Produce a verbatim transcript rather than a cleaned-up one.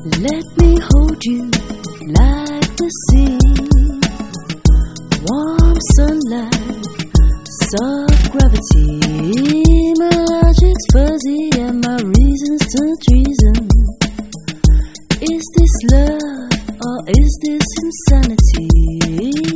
Let me hold you like the sea. Warm sunlight, soft gravity. My logic's fuzzy and my reasons turn treason. Is this love or is this insanity?